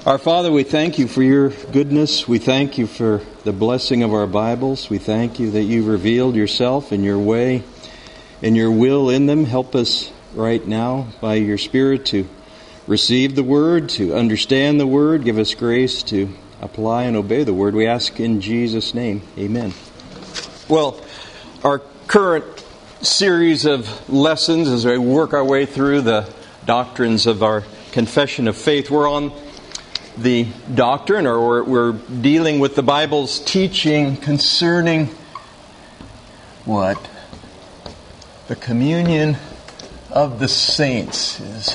Our Father, we thank you for your goodness. We thank you for the blessing of our Bibles. We thank you that you revealed yourself and your way and your will in them. Help us right now by your Spirit to receive the Word, to understand the Word. Give us grace to apply and obey the Word. We ask in Jesus' name. Amen. Well, our current series of lessons as we work our way through the doctrines of our confession of faith, we're on the doctrine, or we're dealing with the Bible's teaching concerning what? The communion of the saints is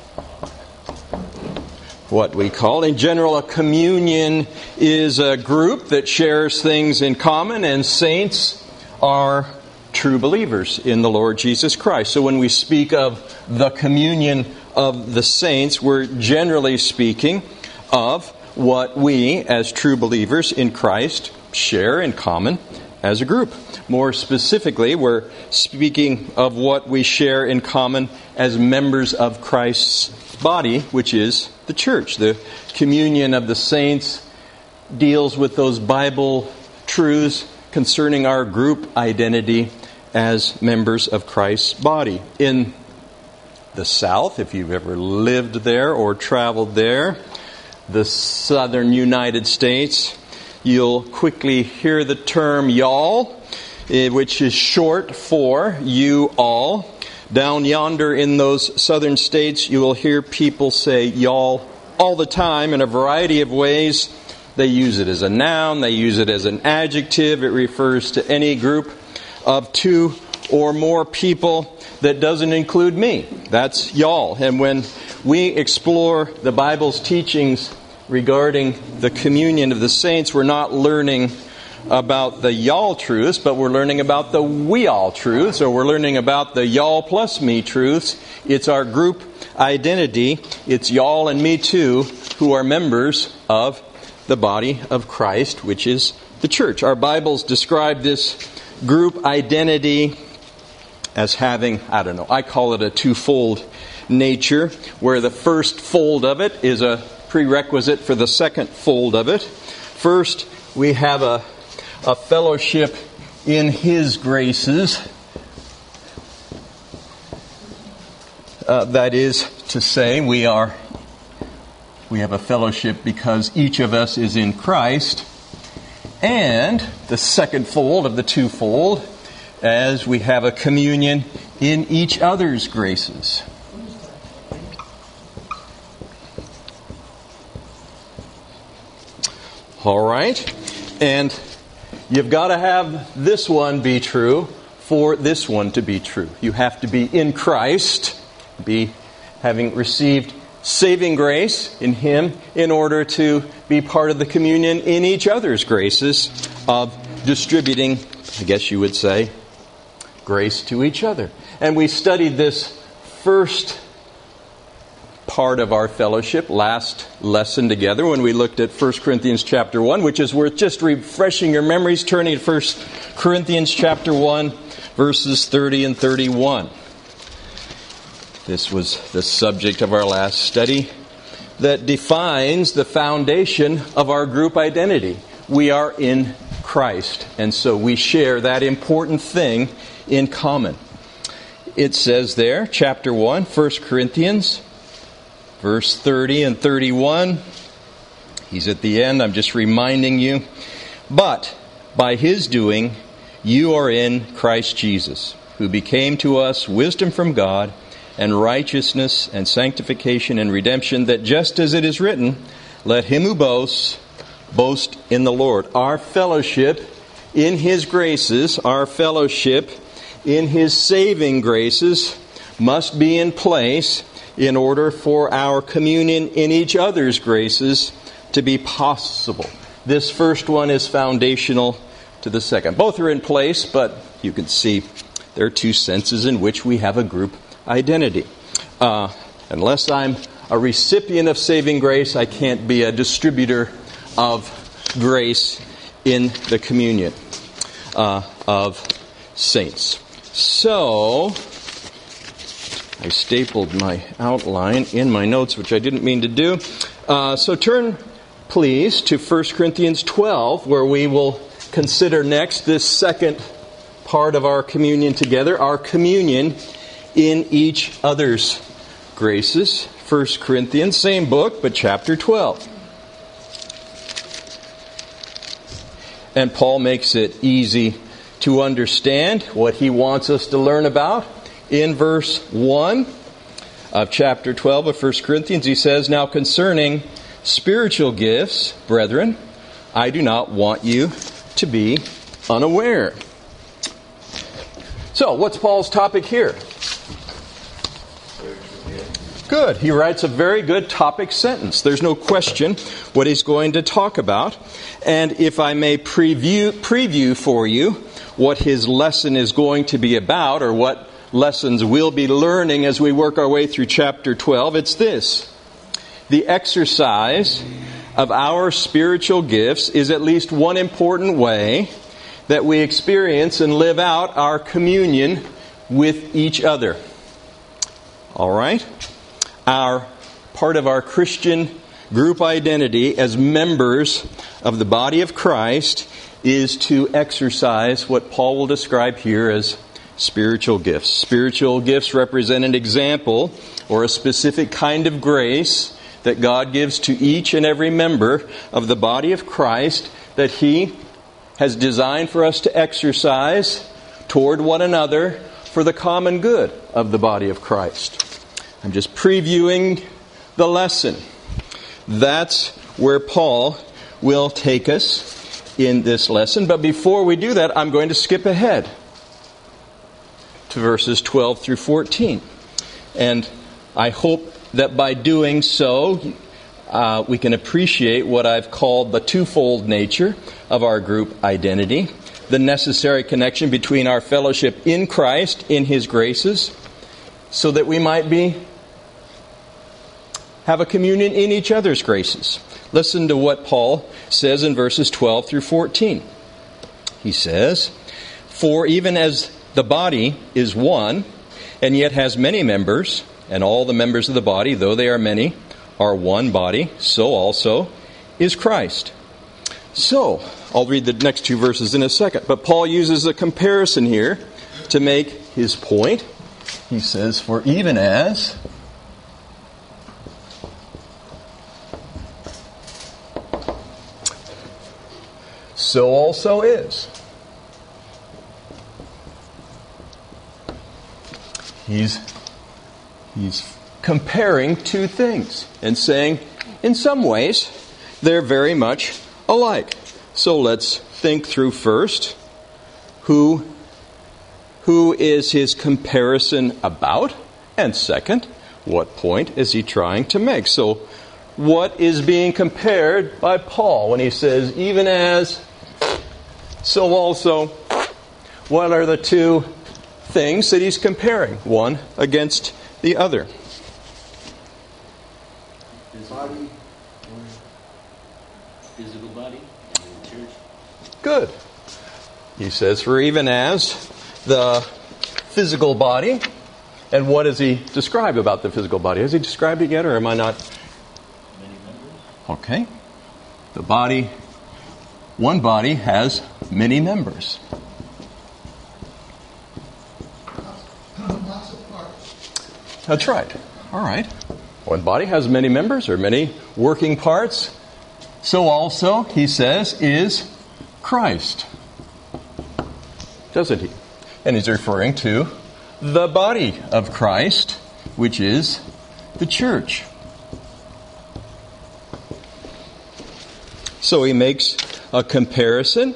what we call. In general, a communion is a group that shares things in common, and saints are true believers in the Lord Jesus Christ. So when we speak of the communion of the saints, we're generally speaking of what we, as true believers in Christ, share in common as a group. More specifically, we're speaking of what we share in common as members of Christ's body, which is the church. The communion of the saints deals with those Bible truths concerning our group identity as members of Christ's body. In the South, if you've ever lived there or traveled there, the southern United States, you'll quickly hear the term y'all, which is short for you all. Down yonder in those southern states, you will hear people say y'all all the time in a variety of ways. They use it as a noun, they use it as an adjective. It refers to any group of two or more people that doesn't include me. That's y'all. And when we explore the Bible's teachings regarding the communion of the saints, we're not learning about the y'all truths, but we're learning about the we all truths, or we're learning about the y'all plus me truths. It's our group identity. It's y'all and me too, who are members of the body of Christ, which is the church. Our Bibles describe this group identity as having, I call it a twofold nature, where the first fold of it is a prerequisite for the second fold of it. First, we have a fellowship in His graces. That is to say, we have a fellowship because each of us is in Christ. And the second fold of the twofold, as we have a communion in each other's graces. All right, and you've got to have this one be true for this one to be true. You have to be in Christ, having received saving grace in Him, in order to be part of the communion in each other's graces of distributing, I guess you would say, grace to each other. And we studied this first part of our fellowship last lesson together when we looked at 1 Corinthians chapter 1, which is worth just refreshing your memories, turning to 1 Corinthians chapter 1, verses 30 and 31. This was the subject of our last study that defines the foundation of our group identity. We are in Christ, and so we share that important thing in common. It says there, chapter 1, 1 Corinthians, verse 30 and 31. He's at the end. I'm just reminding you. But by His doing, you are in Christ Jesus, who became to us wisdom from God, and righteousness and sanctification and redemption, that just as it is written, let him who boasts, boast in the Lord. Our fellowship in His graces, our fellowship in His saving graces must be in place in order for our communion in each other's graces to be possible. This first one is foundational to the second. Both are in place, but you can see there are two senses in which we have a group identity. Unless I'm a recipient of saving grace, I can't be a distributor of grace in the communion of saints. So, I stapled my outline in my notes, which I didn't mean to do. So turn, please, to 1 Corinthians 12, where we will consider next this second part of our communion together, our communion in each other's graces. 1 Corinthians, same book, but chapter 12. And Paul makes it easy to understand what he wants us to learn about. In verse 1 of chapter 12 of 1 Corinthians, he says, "Now concerning spiritual gifts, brethren, I do not want you to be unaware." So, what's Paul's topic here? Good. He writes a very good topic sentence. There's no question what he's going to talk about. And if I may preview for you what his lesson is going to be about, or what lessons we'll be learning as we work our way through chapter 12, it's this. The exercise of our spiritual gifts is at least one important way that we experience and live out our communion with each other. All right? Part of our Christian group identity as members of the body of Christ is to exercise what Paul will describe here as spiritual gifts. Spiritual gifts represent an example or a specific kind of grace that God gives to each and every member of the body of Christ that He has designed for us to exercise toward one another for the common good of the body of Christ. I'm just previewing the lesson. That's where Paul will take us in this lesson. But before we do that, I'm going to skip ahead to verses 12 through 14. And I hope that by doing so, we can appreciate what I've called the twofold nature of our group identity, the necessary connection between our fellowship in Christ, in His graces, so that we might have a communion in each other's graces. Listen to what Paul says in verses 12 through 14. He says, "For even as the body is one, and yet has many members, and all the members of the body, though they are many, are one body, so also is Christ." So, I'll read the next two verses in a second, but Paul uses a comparison here to make his point. He says, "For even as so also is." He's comparing two things and saying, in some ways, they're very much alike. So let's think through first, who is his comparison about? And second, what point is he trying to make? So what is being compared by Paul when he says, even as, so also? What are the two things that he's comparing, one against the other? Physical body, church. Good. He says, for even as the physical body, and what does he describe about the physical body? Has he described it yet, or am I not? Many members. Okay. The body, one body has many members. Lots of parts. That's right. All right. One body has many members, or many working parts. So also, he says, is Christ. Doesn't he? And he's referring to the body of Christ, which is the church. So he makes a comparison,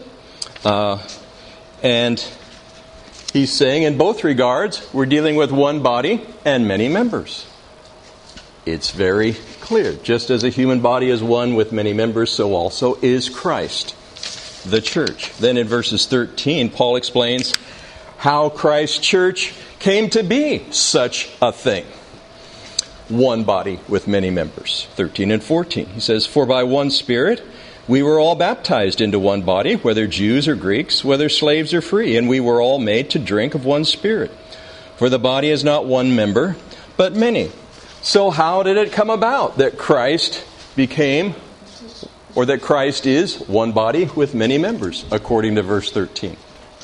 and he's saying in both regards, we're dealing with one body and many members. It's very clear. Just as a human body is one with many members, so also is Christ, the church. Then in verses 13, Paul explains how Christ's church came to be such a thing. One body with many members. 13 and 14. He says, "For by one Spirit we were all baptized into one body, whether Jews or Greeks, whether slaves or free, and we were all made to drink of one Spirit. For the body is not one member, but many." So how did it come about that Christ became, or that Christ is, one body with many members, according to verse 13.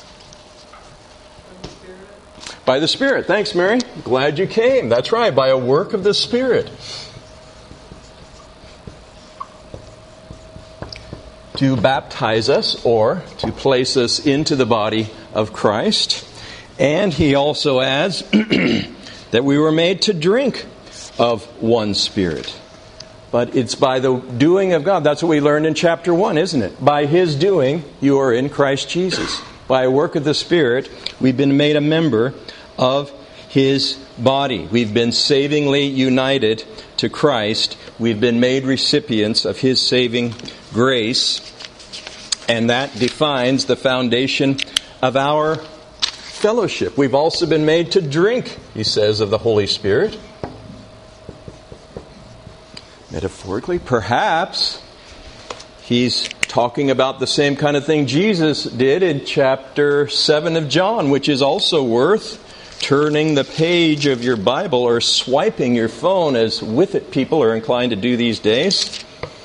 By the Spirit. Thanks, Mary. Glad you came. That's right, by a work of the Spirit. To baptize us, or to place us into the body of Christ. And he also adds that we were made to drink of one Spirit. But it's by the doing of God. That's what we learned in chapter 1, isn't it? By His doing, you are in Christ Jesus. By a work of the Spirit, we've been made a member of His body. We've been savingly united to Christ. We've been made recipients of His saving grace. And that defines the foundation of our fellowship. We've also been made to drink, he says, of the Holy Spirit. Metaphorically, perhaps he's talking about the same kind of thing Jesus did in chapter 7 of John, which is also worth turning the page of your Bible or swiping your phone, as with it people are inclined to do these days.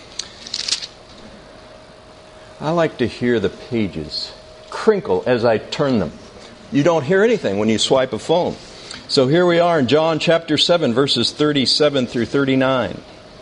I like to hear the pages crinkle as I turn them. You don't hear anything when you swipe a phone. So here we are in John chapter 7, verses 37 through 39.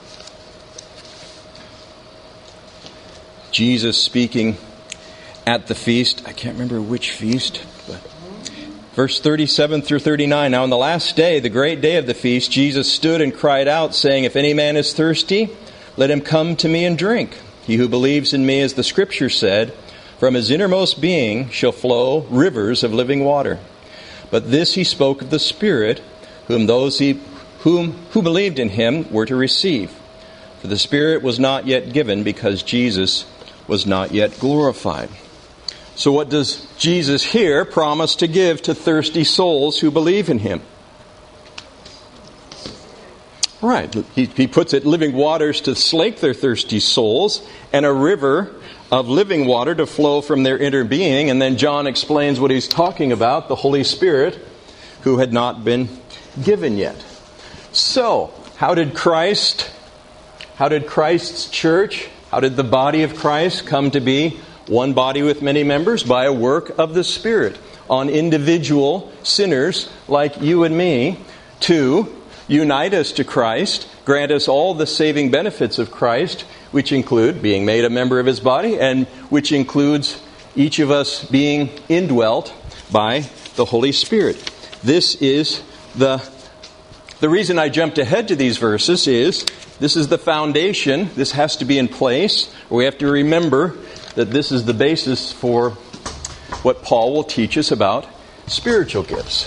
Jesus speaking at the feast. I can't remember which feast, but verse 37 through 39. Now on the last day, the great day of the feast, Jesus stood and cried out, saying, "If any man is thirsty, let him come to me and drink. He who believes in me, as the Scripture said, from his innermost being shall flow rivers of living water." But this he spoke of the Spirit, whom who believed in him were to receive. For the Spirit was not yet given, because Jesus was not yet glorified. So what does Jesus here promise to give to thirsty souls who believe in Him? Right. He puts it, living waters to slake their thirsty souls, and a river of living water to flow from their inner being. And then John explains what he's talking about, the Holy Spirit, who had not been given yet. So, how did Christ's church, how did the body of Christ come to be one body with many members? By a work of the Spirit on individual sinners like you and me to unite us to Christ, grant us all the saving benefits of Christ, which include being made a member of His body, and which includes each of us being indwelt by the Holy Spirit. This is the reason I jumped ahead to these verses is this is the foundation. This has to be in place. We have to remember that this is the basis for what Paul will teach us about spiritual gifts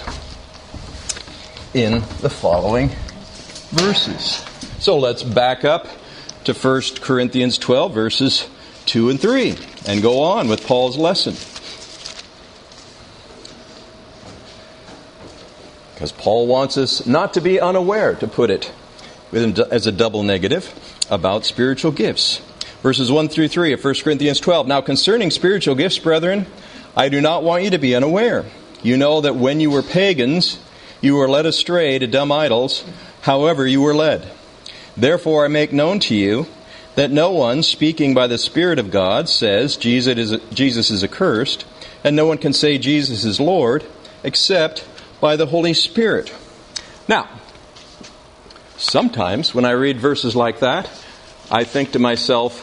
in the following verses. So let's back up to 1 Corinthians 12, verses 2 and 3, and go on with Paul's lesson. Because Paul wants us not to be unaware, to put it as a double negative, about spiritual gifts. Verses 1 through 3 of 1 Corinthians 12. Now concerning spiritual gifts, brethren, I do not want you to be unaware. You know that when you were pagans, you were led astray to dumb idols, however you were led. Therefore I make known to you that no one speaking by the Spirit of God says Jesus is accursed, and no one can say Jesus is Lord except by the Holy Spirit. Now, sometimes when I read verses like that, I think to myself,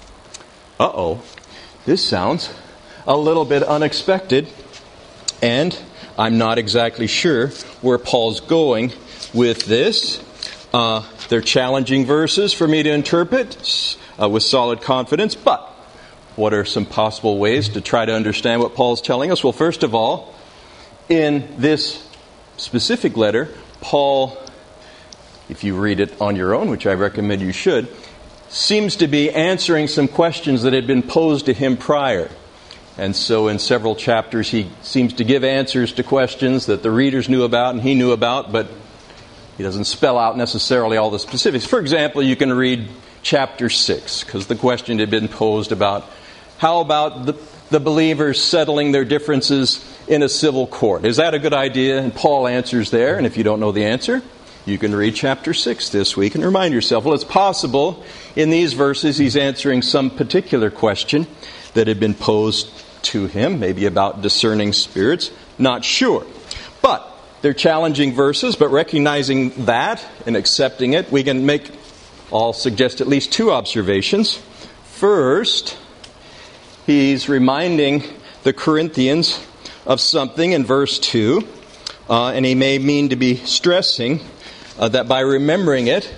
this sounds a little bit unexpected, and I'm not exactly sure where Paul's going with this. They're challenging verses for me to interpret with solid confidence, but what are some possible ways to try to understand what Paul's telling us? Well, first of all, in this specific letter, Paul, if you read it on your own, which I recommend you should, seems to be answering some questions that had been posed to him prior. And so in several chapters he seems to give answers to questions that the readers knew about and he knew about, but he doesn't spell out necessarily all the specifics. For example, you can read chapter 6, because the question had been posed about how about the believers settling their differences in a civil court. Is that a good idea? And Paul answers there, and if you don't know the answer, You can read chapter 6 this week and remind yourself, well, it's possible in these verses he's answering some particular question that had been posed to him, maybe about discerning spirits. Not sure. But they're challenging verses, but recognizing that and accepting it, we can I'll suggest at least two observations. First, he's reminding the Corinthians of something in verse 2, and he may mean to be stressing that by remembering it,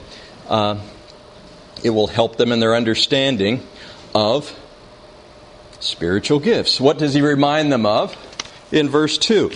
it will help them in their understanding of spiritual gifts. What does he remind them of in verse 2?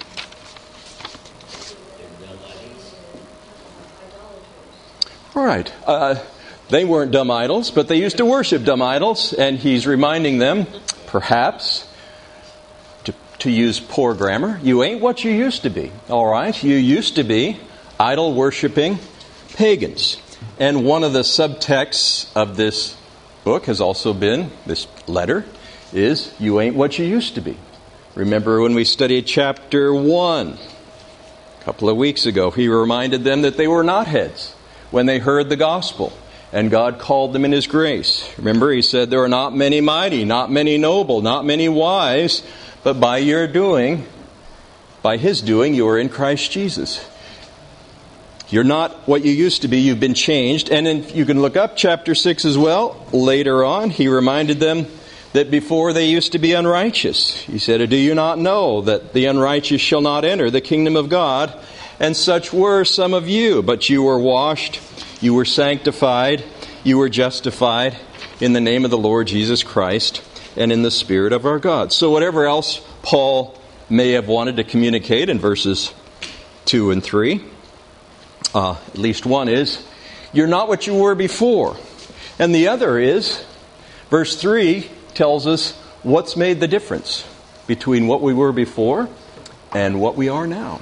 All right. They weren't dumb idols, but they used to worship dumb idols, and he's reminding them, perhaps, to use poor grammar, you ain't what you used to be. All right? You used to be idol-worshipping pagans. And one of the subtexts of this book has also been, this letter, is you ain't what you used to be. Remember when we studied chapter 1 a couple of weeks ago, he reminded them that they were not heads when they heard the gospel, and God called them in His grace. Remember, He said there are not many mighty, not many noble, not many wise, but by His doing, you are in Christ Jesus. You're not what you used to be. You've been changed. And then you can look up chapter 6 as well. Later on, he reminded them that before they used to be unrighteous. He said, do you not know that the unrighteous shall not enter the kingdom of God? And such were some of you. But you were washed, you were sanctified, you were justified in the name of the Lord Jesus Christ and in the Spirit of our God. So whatever else Paul may have wanted to communicate in verses 2 and 3, at least one is, you're not what you were before. And the other is, verse 3 tells us what's made the difference between what we were before and what we are now.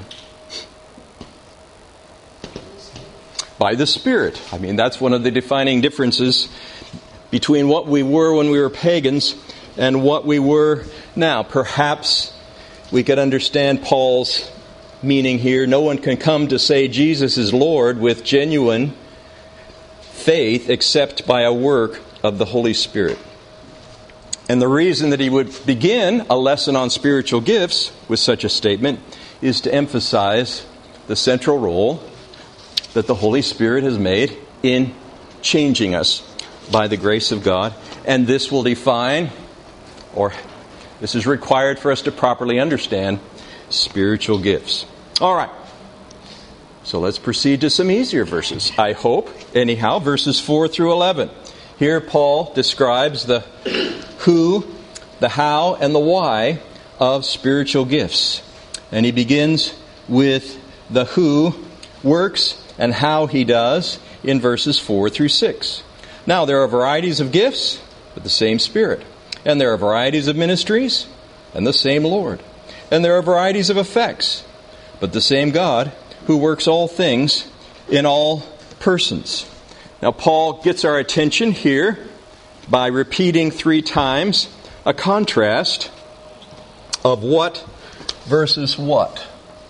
By the Spirit. I mean, that's one of the defining differences between what we were when we were pagans and what we were now. Perhaps we could understand Paul's meaning here. No one can come to say Jesus is Lord with genuine faith except by a work of the Holy Spirit. And the reason that he would begin a lesson on spiritual gifts with such a statement is to emphasize the central role that the Holy Spirit has made in changing us by the grace of God. And this will define, or this is required for us to properly understand spiritual gifts. All right. So let's proceed to some easier verses, I hope. Anyhow, verses 4 through 11. Here Paul describes the who, the how, and the why of spiritual gifts. And he begins with the who works and how he does in verses 4 through 6. Now, there are varieties of gifts, but the same Spirit. And there are varieties of ministries, and the same Lord. And there are varieties of effects, but the same God who works all things in all persons. Now, Paul gets our attention here by repeating 3 times a contrast of what versus what.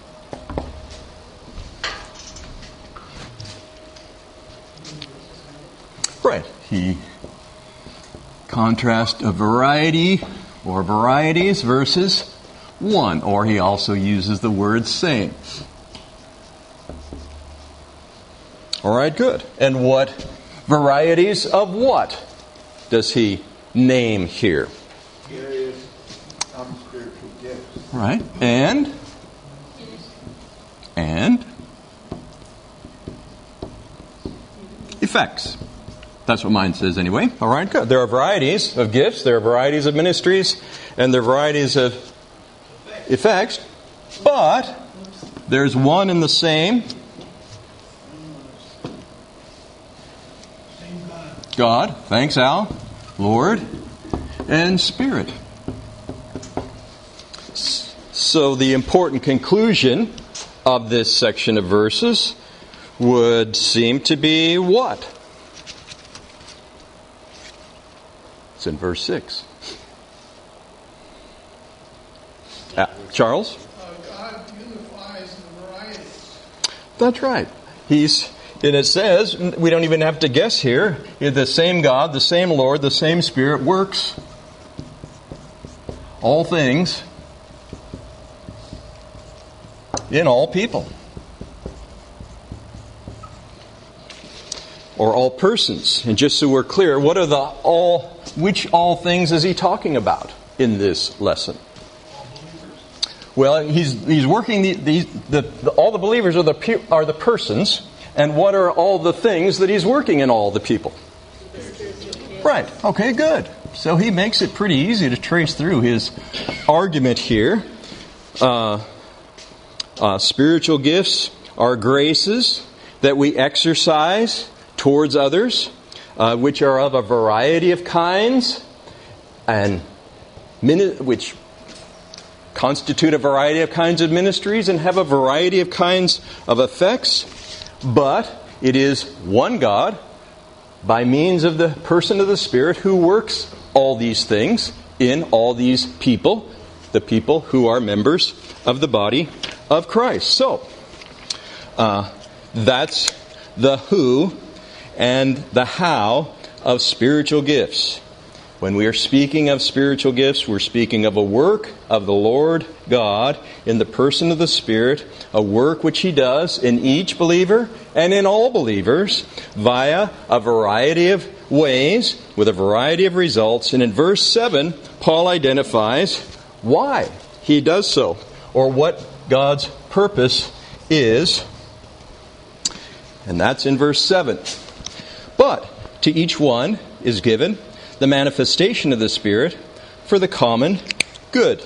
Right. He contrasts a variety or varieties versus one, or he also uses the word same. All right, good. And what varieties of what does he name here? Various spiritual gifts. Right. And effects. That's what mine says anyway. All right, good. There are varieties of gifts, there are varieties of ministries, and there are varieties of effects, but there's one and the same God, thanks Al, Lord, and Spirit. So the important conclusion of this section of verses would seem to be what? It's in verse 6. Charles? God unifies the varieties. That's right. And it says, we don't even have to guess here, the same God, the same Lord, the same Spirit works all things in all people. Or all persons. And just so we're clear, which all things is he talking about in this lesson? Well, he's working all the believers are the persons, and what are all the things that he's working in all the people? Right. Okay, good. So he makes it pretty easy to trace through his argument here. Spiritual gifts are graces that we exercise towards others, which are of a variety of kinds, and which constitute a variety of kinds of ministries and have a variety of kinds of effects. But it is one God, by means of the person of the Spirit, who works all these things in all these people, the people who are members of the body of Christ. So, that's the who and the how of spiritual gifts. When we are speaking of spiritual gifts, we're speaking of a work of the Lord God in the person of the Spirit, a work which He does in each believer and in all believers via a variety of ways with a variety of results. And in verse 7, Paul identifies why he does so, or what God's purpose is. And that's in verse 7. But to each one is given the manifestation of the Spirit for the common good.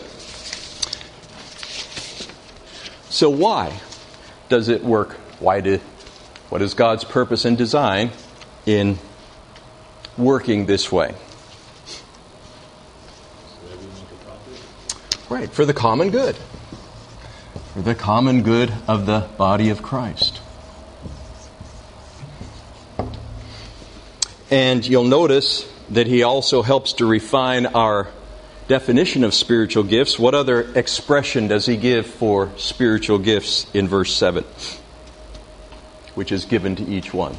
So why does it work? What is God's purpose and design in working this way? Right, for the common good. For the common good of the body of Christ. And you'll notice that he also helps to refine our definition of spiritual gifts. What other expression does he give for spiritual gifts in verse 7? Which is given to each one.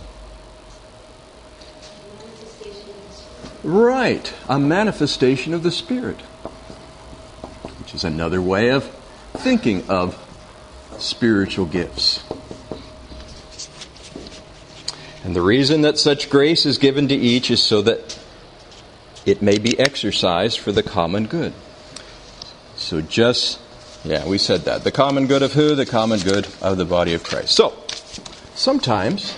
Right, a manifestation of the Spirit. Which is another way of thinking of spiritual gifts. And the reason that such grace is given to each is so that it may be exercised for the common good. So we said that. The common good of who? The common good of the body of Christ. So, sometimes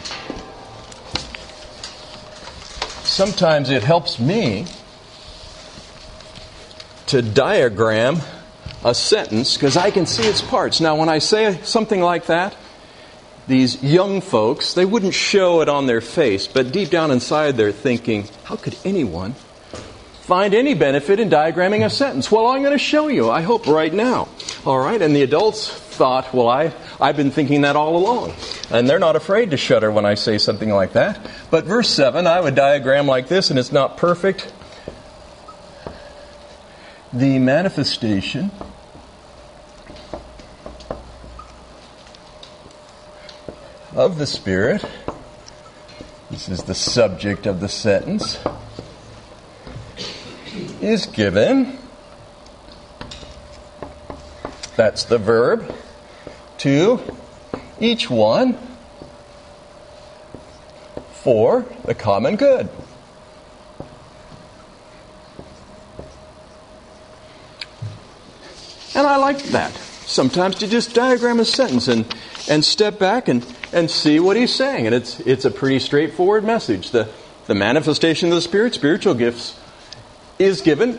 it helps me to diagram a sentence because I can see its parts. Now, when I say something like that, these young folks, they wouldn't show it on their face, but deep down inside they're thinking, how could anyone find any benefit in diagramming a sentence? Well, I'm going to show you, I hope, right now. All right, and the adults thought, well, I've been thinking that all along. And they're not afraid to shudder when I say something like that. But verse 7, I would diagram like this, and it's not perfect. The manifestation of the Spirit, this is the subject of the sentence, is given, that's the verb, to each one for the common good. And I like that. Sometimes to just diagram a sentence and step back and see what he's saying. And it's a pretty straightforward message. The manifestation of the Spirit, spiritual gifts, is given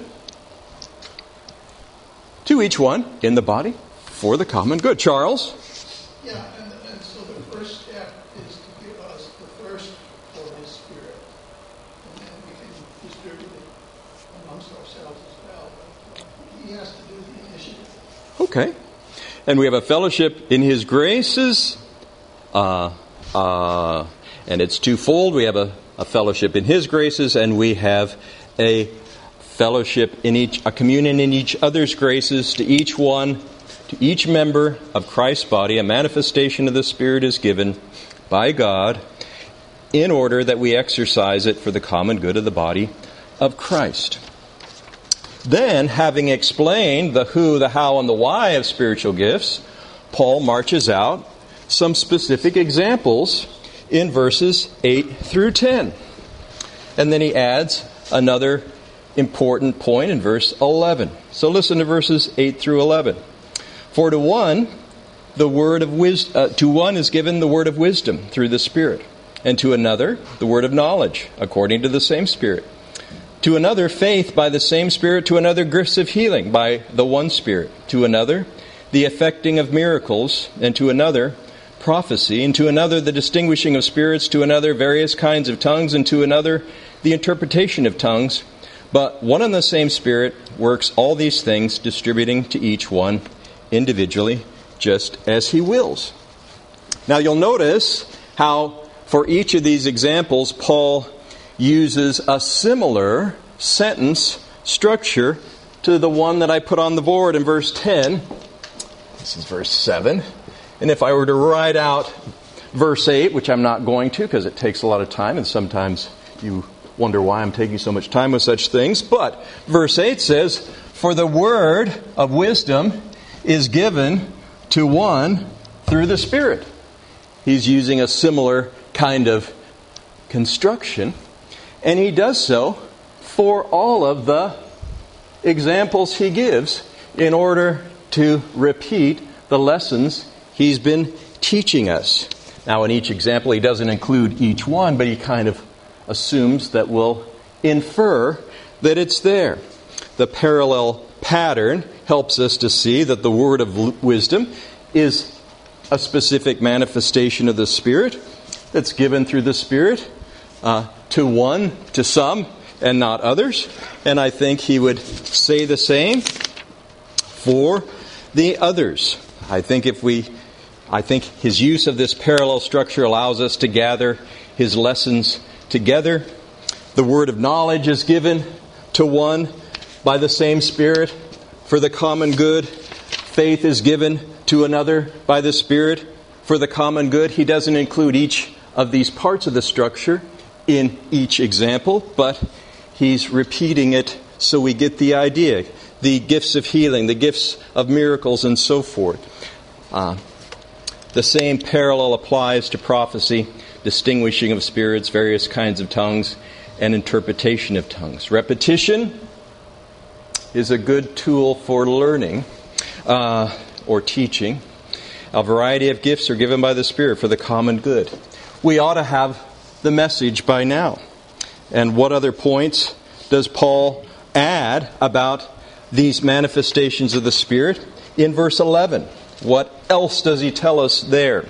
to each one in the body for the common good. Charles? Yeah, and so the first step is to give us the first for His Spirit. And then we can distribute it amongst ourselves as well. But He has to do the initiative. Okay. And we have a fellowship in His graces. And it's twofold. We have a fellowship in His graces, and we have a fellowship a communion in each other's graces. To each one, to each member of Christ's body, a manifestation of the Spirit is given by God in order that we exercise it for the common good of the body of Christ. Then, having explained the who, the how, and the why of spiritual gifts, Paul marches out some specific examples in verses 8 through 10. And then he adds another important point in verse 11. So listen to verses 8 through 11. For to one is given the word of wisdom through the Spirit, and to another the word of knowledge according to the same Spirit. To another faith by the same Spirit, to another gifts of healing by the one Spirit, to another the effecting of miracles, and to another prophecy, and to another the distinguishing of spirits, to another various kinds of tongues, and to another the interpretation of tongues. But one and the same Spirit works all these things, distributing to each one individually, just as He wills. Now you'll notice how for each of these examples, Paul uses a similar sentence structure to the one that I put on the board in verse 10. This is verse 7. And if I were to write out verse 8, which I'm not going to because it takes a lot of time, and sometimes you wonder why I'm taking so much time with such things. But verse 8 says, for the word of wisdom is given to one through the Spirit. He's using a similar kind of construction. And he does so for all of the examples he gives in order to repeat the lessons he's been teaching us. Now, in each example, he doesn't include each one, but he kind of assumes that we'll infer that it's there. The parallel pattern helps us to see that the word of wisdom is a specific manifestation of the Spirit that's given through the Spirit to one, to some, and not others. And I think he would say the same for the others. I think his use of this parallel structure allows us to gather his lessons together. The word of knowledge is given to one by the same Spirit for the common good. Faith is given to another by the Spirit for the common good. He doesn't include each of these parts of the structure in each example, but he's repeating it so we get the idea. The gifts of healing, the gifts of miracles, and so forth. The same parallel applies to prophecy, distinguishing of spirits, various kinds of tongues, and interpretation of tongues. Repetition is a good tool for learning or teaching. A variety of gifts are given by the Spirit for the common good. We ought to have the message by now. And what other points does Paul add about these manifestations of the Spirit in verse 11? What else does he tell us there?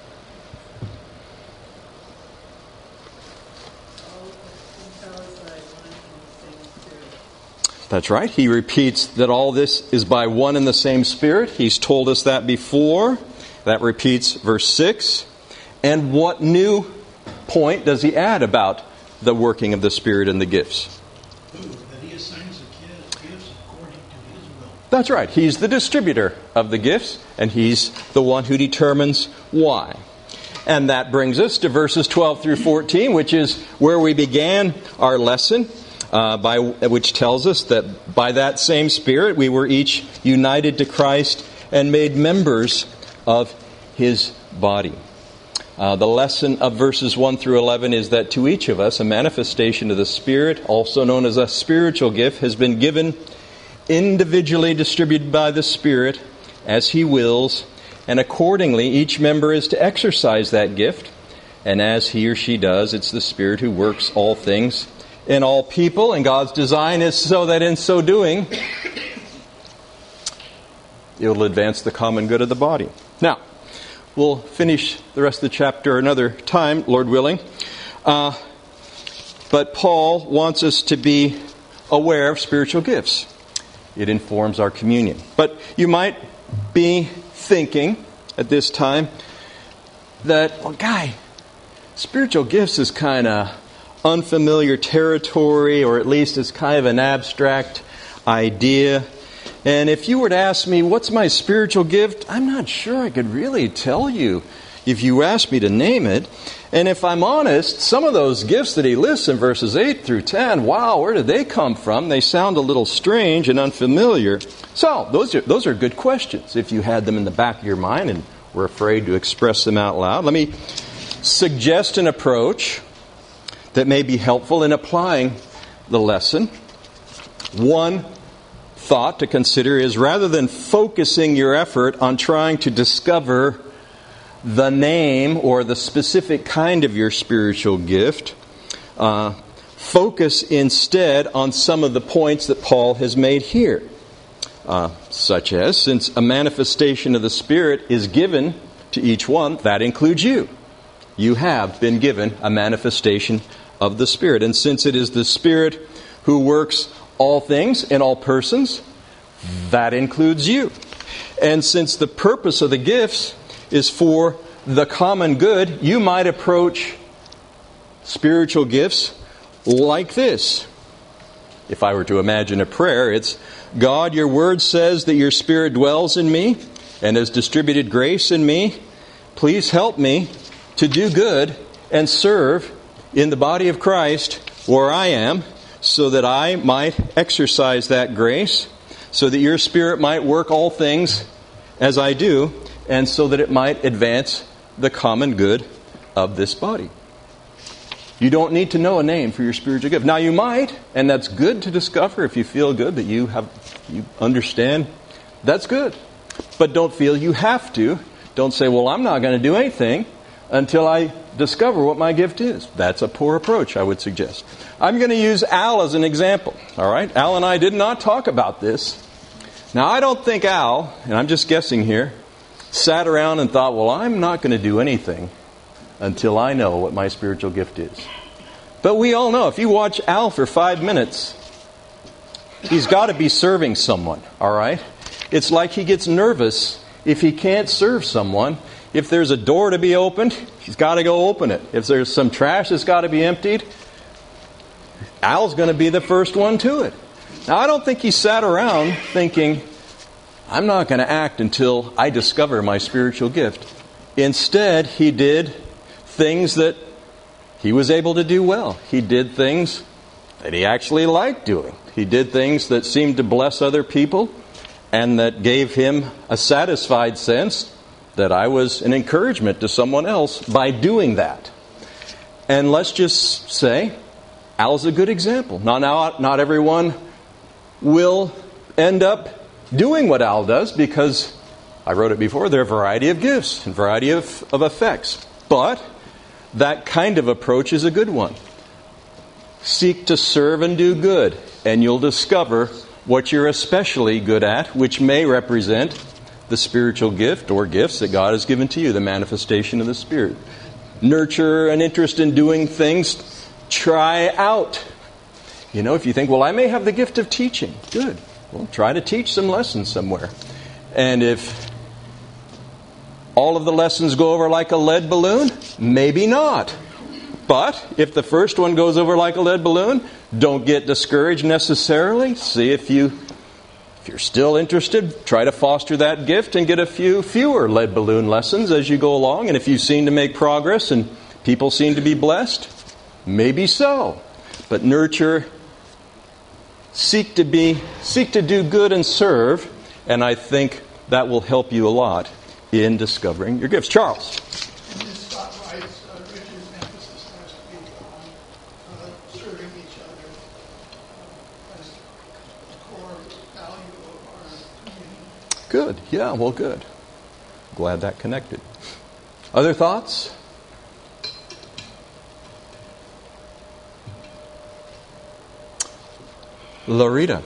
That's right. He repeats that all this is by one and the same Spirit. He's told us that before. That repeats verse 6. And what new point does he add about the working of the Spirit and the gifts? That he assigns the gifts according to his will. That's right. He's the distributor of the gifts, and he's the one who determines why. And that brings us to verses 12 through 14, which is where we began our lesson, which tells us that by that same Spirit we were each united to Christ and made members of His body. The lesson of verses 1 through 11 is that to each of us a manifestation of the Spirit, also known as a spiritual gift, has been given, individually distributed by the Spirit as He wills, and accordingly each member is to exercise that gift. And as he or she does, it's the Spirit who works all things in all people, and God's design is so that in so doing it will advance the common good of the body. Now, we'll finish the rest of the chapter another time, Lord willing. But Paul wants us to be aware of spiritual gifts. It informs our communion. But you might be thinking at this time that, well, Guy, spiritual gifts is kind of unfamiliar territory, or at least it's kind of an abstract idea. And if you were to ask me, what's my spiritual gift? I'm not sure I could really tell you. if you ask me to name it. And if I'm honest, some of those gifts that he lists in verses 8 through 10, wow, where did they come from? They sound a little strange and unfamiliar. So, those are good questions if you had them in the back of your mind and were afraid to express them out loud. Let me suggest an approach that may be helpful in applying the lesson. One thought to consider is, rather than focusing your effort on trying to discover the name or the specific kind of your spiritual gift, focus instead on some of the points that Paul has made here. Such as, since a manifestation of the Spirit is given to each one, that includes you. You have been given a manifestation of the Spirit. And since it is the Spirit who works all things in all persons, that includes you. And since the purpose of the gifts is for the common good, you might approach spiritual gifts like this. If I were to imagine a prayer, it's, God, your word says that your Spirit dwells in me and has distributed grace in me. Please help me to do good and serve in the body of Christ where I am, so that I might exercise that grace, so that your Spirit might work all things as I do, and so that it might advance the common good of this body. You don't need to know a name for your spiritual gift. Now you might, and that's good to discover if you feel good that you understand. That's good. But don't feel you have to. Don't say, well, I'm not going to do anything until I discover what my gift is. That's a poor approach, I would suggest. I'm going to use Al as an example. All right? Al and I did not talk about this. Now, I don't think Al, and I'm just guessing here, sat around and thought, well, I'm not going to do anything until I know what my spiritual gift is. But we all know, if you watch Al for 5 minutes, he's got to be serving someone, all right? It's like he gets nervous if he can't serve someone. If there's a door to be opened, he's got to go open it. If there's some trash that's got to be emptied, Al's going to be the first one to it. Now, I don't think he sat around thinking, I'm not going to act until I discover my spiritual gift. Instead, he did things that he was able to do well. He did things that he actually liked doing. He did things that seemed to bless other people and that gave him a satisfied sense that I was an encouragement to someone else by doing that. And let's just say, Al's a good example. Now, not everyone will end up doing what Al does, because I wrote it before, there are a variety of gifts and variety of effects. But that kind of approach is a good one. Seek to serve and do good, and you'll discover what you're especially good at, which may represent the spiritual gift or gifts that God has given to you, the manifestation of the Spirit. Nurture an interest in doing things. Try out. You know, if you think, well, I may have the gift of teaching. Good. Well, try to teach some lessons somewhere. And if all of the lessons go over like a lead balloon, maybe not. But if the first one goes over like a lead balloon, don't get discouraged necessarily. See if you're still interested, try to foster that gift and get a fewer lead balloon lessons as you go along. And if you seem to make progress and people seem to be blessed, maybe so. But nurture, seek to do good and serve, and I think that will help you a lot in discovering your gifts. Charles. In this spotlight, Richard's emphasis has to be on serving each other as the core value of our community. Good. Yeah, well, good. Glad that connected. Other thoughts? Loretta.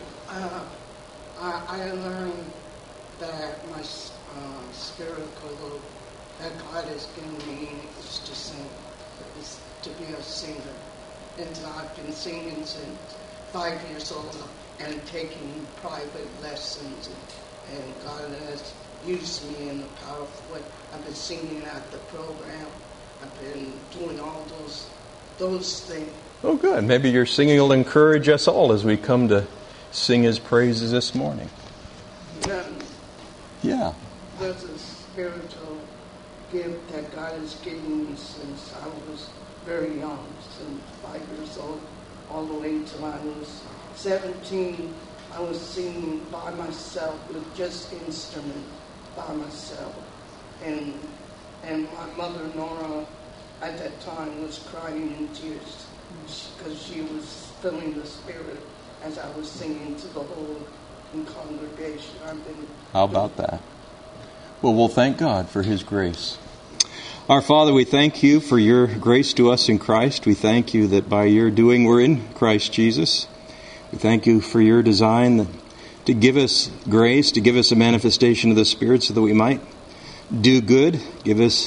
I learned that my spiritual that God has given me is to sing, is to be a singer. And I've been singing since 5 years old and taking private lessons. And God has used me in a powerful way. I've been singing at the program. I've been doing all those things. Oh, good. Maybe your singing will encourage us all as we come to sing His praises this morning. Yeah. Yeah. There's a spiritual gift that God has given me since I was very young, since 5 years old, all the way till I was 17. I was singing by myself with just instrument by myself. And my mother, Nora, at that time was crying in tears because she was feeling the Spirit as I was singing to the whole congregation. How about that? Well, we'll thank God for His grace. Our Father, we thank You for Your grace to us in Christ. We thank You that by Your doing we're in Christ Jesus. We thank You for Your design to give us grace, to give us a manifestation of the Spirit so that we might do good. Give us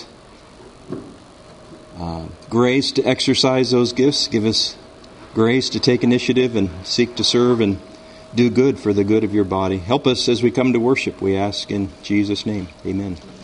grace to exercise those gifts. Give us grace to take initiative and seek to serve and do good for the good of Your body. Help us as we come to worship, we ask in Jesus' name. Amen.